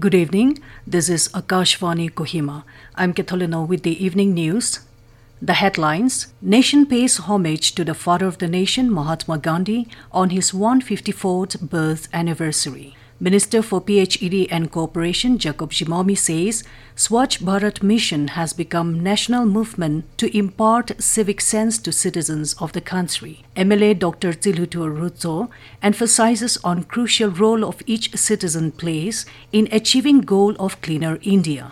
Good evening. This is Akashvani Kohima. I'm Katholina with the evening news. The headlines: Nation pays homage to the father of the nation, Mahatma Gandhi, on his 154th birth anniversary. Minister for PHED and Cooperation Jacob Jimomi says Swachh Bharat mission has become national movement to impart civic sense to citizens of the country. MLA Dr. Tsiluthur Rutso emphasizes on crucial role of each citizen plays in achieving goal of cleaner India.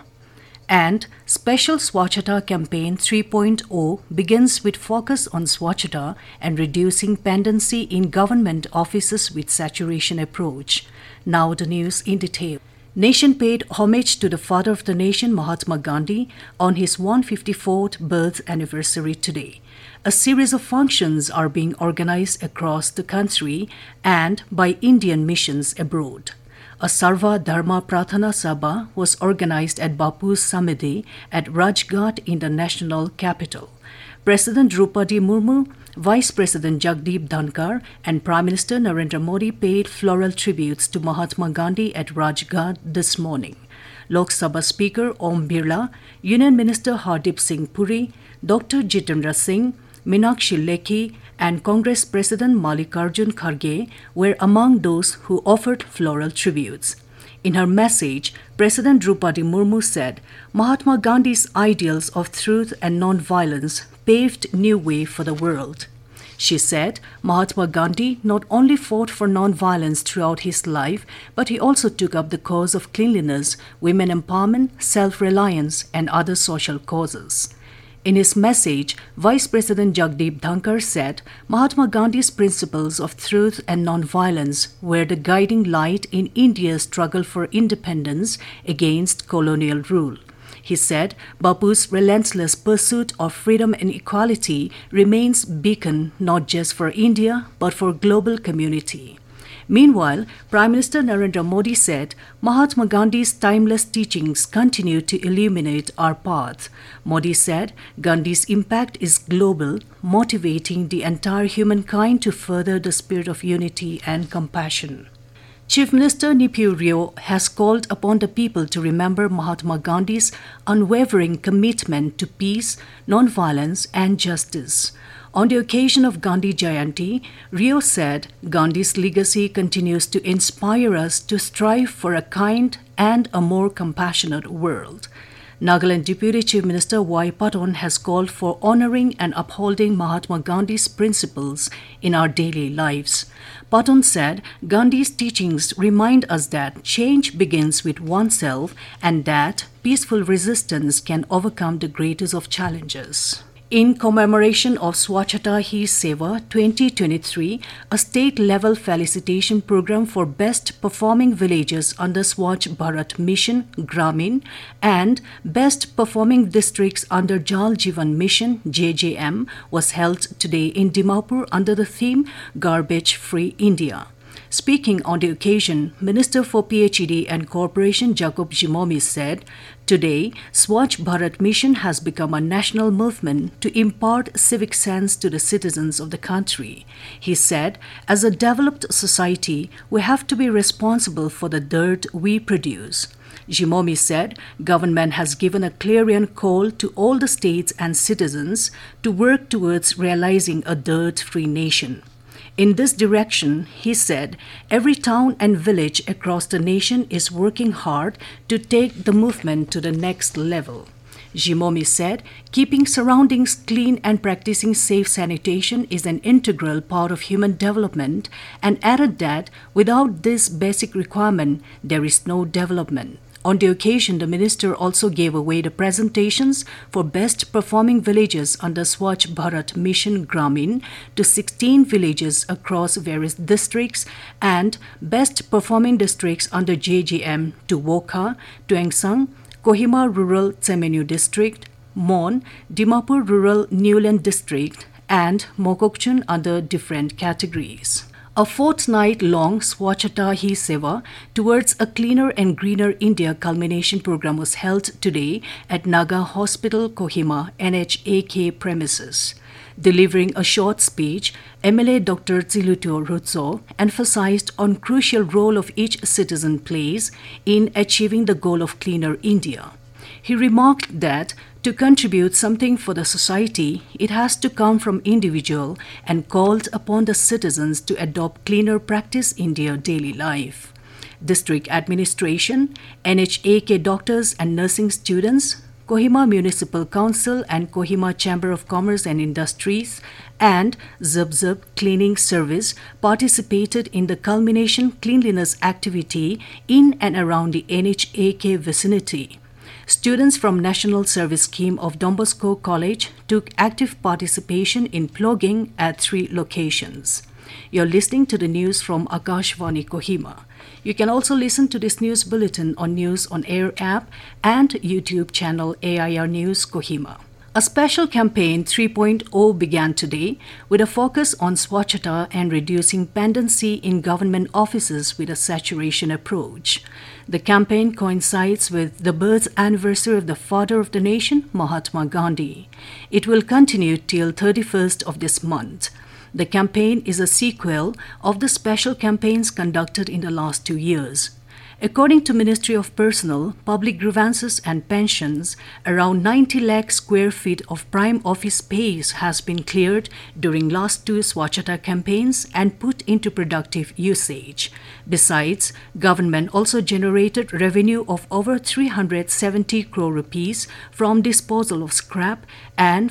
And Special Swachhata Campaign 3.0 begins with focus on Swachhata and reducing pendency in government offices with saturation approach. Now the news in detail. Nation paid homage to the father of the nation, Mahatma Gandhi, on his 154th birth anniversary today. A series of functions are being organized across the country and by Indian missions abroad. A Sarva Dharma Prathana Sabha was organized at Bapu's Samedhi at Rajghat in the national capital. President Draupadi Murmu, Vice President Jagdeep Dhankar and Prime Minister Narendra Modi paid floral tributes to Mahatma Gandhi at Rajghat this morning. Lok Sabha Speaker Om Birla, Union Minister Hardip Singh Puri, Dr. Jitendra Singh, Meenakshi Lekhi and Congress President Mallikarjun Kharge were among those who offered floral tributes. In her message, President Draupadi Murmu said Mahatma Gandhi's ideals of truth and non-violence paved new way for the world. She said Mahatma Gandhi not only fought for non-violence throughout his life, but he also took up the cause of cleanliness, women empowerment, self-reliance and other social causes. In his message, Vice President Jagdeep Dhankar said Mahatma Gandhi's principles of truth and non-violence were the guiding light in India's struggle for independence against colonial rule. He said Bapu's relentless pursuit of freedom and equality remains beacon not just for India but for global community. Meanwhile, Prime Minister Narendra Modi said Mahatma Gandhi's timeless teachings continue to illuminate our path. Modi said Gandhi's impact is global, motivating the entire humankind to further the spirit of unity and compassion. Chief Minister Neiphiu Rio has called upon the people to remember Mahatma Gandhi's unwavering commitment to peace, non-violence and justice. On the occasion of Gandhi Jayanti, Rio said Gandhi's legacy continues to inspire us to strive for a kind and a more compassionate world. Nagaland Deputy Chief Minister Y. Paton has called for honoring and upholding Mahatma Gandhi's principles in our daily lives. Paton said Gandhi's teachings remind us that change begins with oneself and that peaceful resistance can overcome the greatest of challenges. In commemoration of Swachhata Hi Seva 2023, a state-level felicitation program for best performing villages under Swachh Bharat Mission Gramin and best performing districts under Jal Jeevan Mission JJM was held today in Dimapur under the theme Garbage Free India. Speaking on the occasion, Minister for PHED and Cooperation Jacob Jimomi said, "Today, Swachh Bharat Mission has become a national movement to impart civic sense to the citizens of the country." He said, "As a developed society, we have to be responsible for the dirt we produce." Jimomi said government has given a clarion call to all the states and citizens to work towards realizing a dirt-free nation. In this direction, he said, every town and village across the nation is working hard to take the movement to the next level. Jimomi said, keeping surroundings clean and practicing safe sanitation is an integral part of human development and added that without this basic requirement, there is no development. On the occasion, the minister also gave away the presentations for best performing villages under Swachh Bharat Mission Gramin to 16 villages across various districts and best performing districts under JJM to Wokha, Tuengsang, Kohima Rural Tsemenyu District, Mon, Dimapur Rural Newland District and Mokokchung under different categories. A fortnight-long Swachhata Hi Seva towards a cleaner and greener India culmination program was held today at Naga Hospital, Kohima, NHAK premises. Delivering a short speech, MLA Dr. Tsiluto Rutso emphasized on crucial role of each citizen plays in achieving the goal of cleaner India. He remarked that to contribute something for the society, it has to come from individual and called upon the citizens to adopt cleaner practice in their daily life. District administration, NHAK doctors and nursing students, Kohima Municipal Council and Kohima Chamber of Commerce and Industries and Zub Cleaning Service participated in the culmination cleanliness activity in and around the NHAK vicinity. Students from National Service Scheme of Don Bosco College took active participation in plogging at 3 locations. You're listening to the news from Akashvani Kohima. You can also listen to this news bulletin on News on Air app and YouTube channel AIR News Kohima. A special campaign 3.0 began today with a focus on Swachhata and reducing pendency in government offices with a saturation approach. The campaign coincides with the birth anniversary of the father of the nation, Mahatma Gandhi. It will continue till 31st of this month. The campaign is a sequel of the special campaigns conducted in the last 2 years. According to Ministry of Personnel, Public Grievances and Pensions, around 90 lakh square feet of prime office space has been cleared during last 2 Swachhata campaigns and put into productive usage. Besides, government also generated revenue of over 370 crore rupees from disposal of scrap and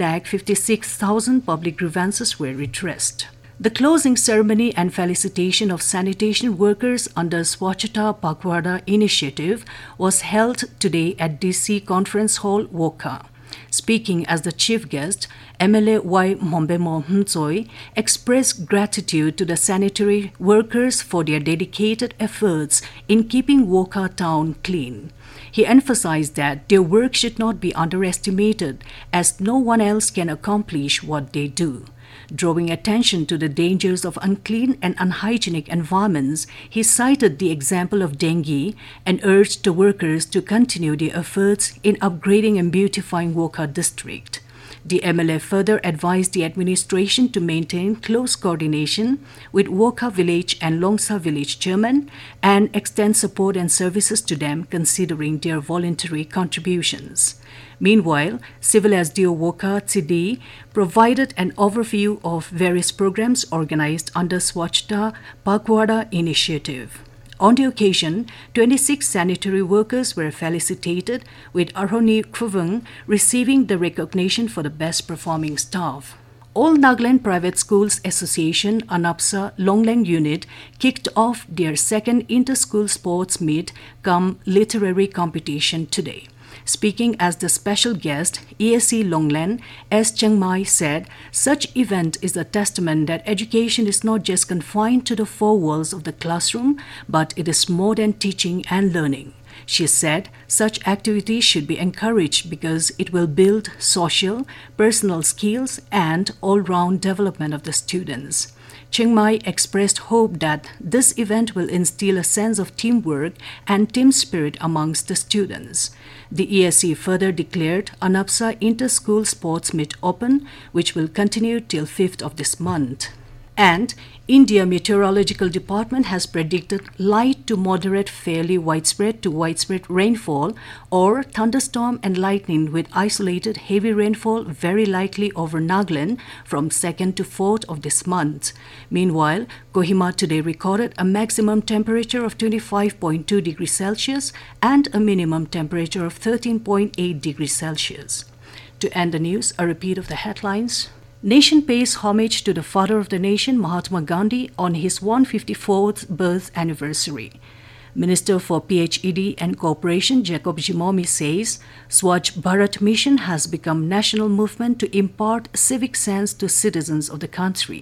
4,56,000 public grievances were redressed. The closing ceremony and felicitation of sanitation workers under Swachhata Pakhwada initiative was held today at DC Conference Hall, Wokha. Speaking as the chief guest, MLA Y. Mombemo Mtsoi expressed gratitude to the sanitary workers for their dedicated efforts in keeping Wokha town clean. He emphasized that their work should not be underestimated as no one else can accomplish what they do. Drawing attention to the dangers of unclean and unhygienic environments, he cited the example of dengue and urged the workers to continue their efforts in upgrading and beautifying Wokha district. The MLA further advised the administration to maintain close coordination with Wokha village and Longsa village chairman and extend support and services to them considering their voluntary contributions. Meanwhile, Civil SDO Wokha Tsidi provided an overview of various programs organized under Swachhata Pakhwada initiative. On the occasion, 26 sanitary workers were felicitated, with Arhoni Kruvung receiving the recognition for the best performing staff. All Nagaland Private Schools Association ANAPSA Longlang Unit kicked off their second inter-school sports meet cum literary competition today. Speaking as the special guest, ESC Longland S. Chiang Mai said, such event is a testament that education is not just confined to the 4 walls of the classroom, but it is more than teaching and learning. She said such activities should be encouraged because it will build social, personal skills and all-round development of the students. Chiang Mai expressed hope that this event will instill a sense of teamwork and team spirit amongst the students. The ESC further declared ANAPSA Inter-School Sports Meet open, which will continue till 5th of this month. And India Meteorological Department has predicted light to moderate fairly widespread to widespread rainfall or thunderstorm and lightning with isolated heavy rainfall very likely over Nagaland from 2nd to 4th of this month. Meanwhile, Kohima today recorded a maximum temperature of 25.2 degrees Celsius and a minimum temperature of 13.8 degrees Celsius. To end the news, a repeat of the headlines. Nation pays homage to the father of the nation, Mahatma Gandhi, on his 154th birth anniversary. Minister for PHED and Cooperation, Jacob Jimomi, says Swachh Bharat Mission has become national movement to impart civic sense to citizens of the country.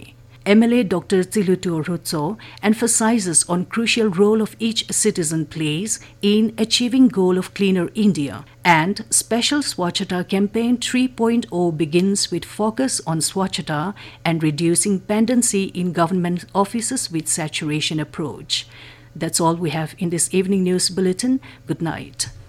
MLA Dr. Tsilutu Rutso emphasizes on crucial role of each citizen plays in achieving goal of cleaner India. And Special Swachhata Campaign 3.0 begins with focus on Swachhata and reducing pendency in government offices with saturation approach. That's all we have in this evening news bulletin. Good night.